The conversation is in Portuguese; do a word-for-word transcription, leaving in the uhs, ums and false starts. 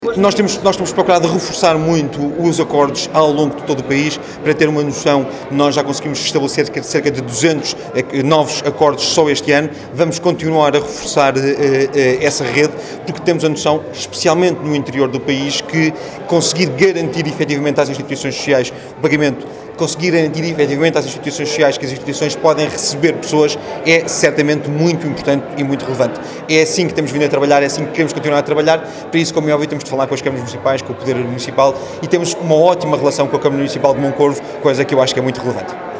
Nós temos, nós temos procurado reforçar muito os acordos ao longo de todo o país. Para ter uma noção, nós já conseguimos estabelecer cerca de duzentos novos acordos só este ano. Vamos continuar a reforçar uh, uh, essa rede, porque temos a noção, especialmente no interior do país, que conseguir garantir efetivamente às instituições sociais o pagamento, conseguir garantir efetivamente às instituições sociais que as instituições podem receber pessoas é certamente muito importante e muito relevante. É assim que temos vindo a trabalhar, é assim que queremos continuar a trabalhar. Para isso, como é óbvio, temos de falar com as câmaras municipais, com o Poder Municipal, e temos uma ótima relação com a Câmara Municipal de Moncorvo, coisa que eu acho que é muito relevante.